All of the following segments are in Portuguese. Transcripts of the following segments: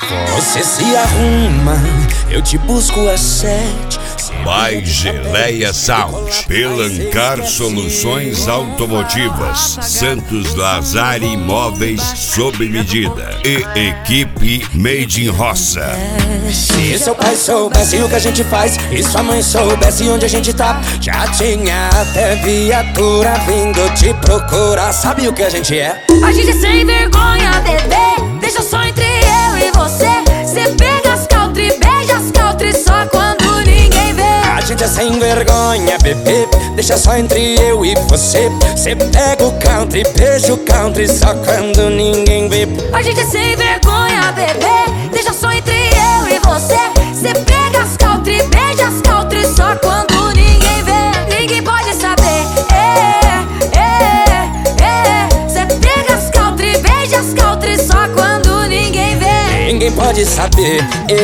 Você se arruma, eu te busco às 7. Mais Geleia Sound, Pelancar Soluções Automotivas, Santos Lazar Imóveis sob medida e equipe Made in Roça. Se seu pai soubesse o que a gente faz e sua mãe soubesse onde a gente tá, já tinha até viatura vindo te procurar. Sabe o que a gente é? A gente é sem vergonha, bebê. Deixa só entre eu e você. Cê pega as country, beija as country só quando ninguém vê. A gente é sem vergonha, bebê. Deixa só entre eu e você. Cê pega o country, beija o country só quando ninguém vê. A gente é sem vergonha, bebê. Deixa só entre eu e você. Cê pega as country, beija as country só quando ninguém vê. Ninguém pode saber. Cê pega as country, beija as country só quando ninguém vê. Ninguém pode saber.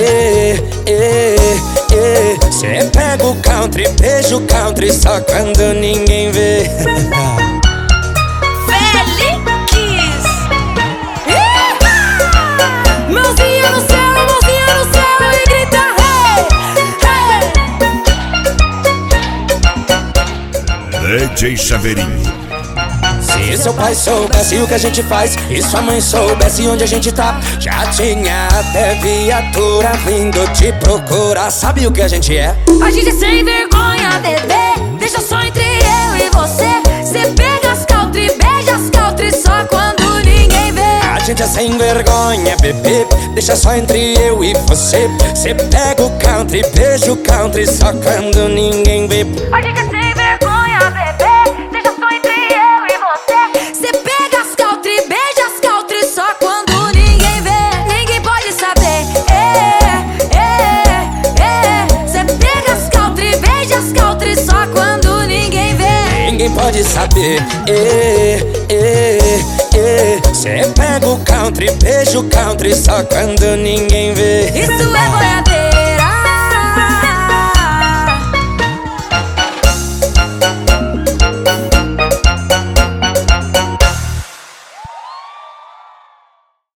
Cê pega o country, beija o country só quando ninguém vê. Feliz! Mãozinha no céu e grita hey, hey. DJ Chaveirinho. Se seu pai soubesse o que a gente faz e sua mãe soubesse onde a gente tá, já tinha até viatura vindo te procurar. Sabe o que a gente é? A gente é sem vergonha, bebê. Deixa só entre eu e você. Cê pega as country, beija as country só quando ninguém vê. A gente é sem vergonha, bebê. Deixa só entre eu e você. Cê pega o country, beija o country só quando ninguém vê. A gente é sem vergonha, bebê. Deixa só entre eu e você. Cê pega as country, beija as country só quando ninguém vê. Ninguém pode saber. Cê pega as country, beija as country só quando ninguém vê. Ninguém pode saber. Cê pega o country, beija o country só quando ninguém vê. Isso é boiadeiro.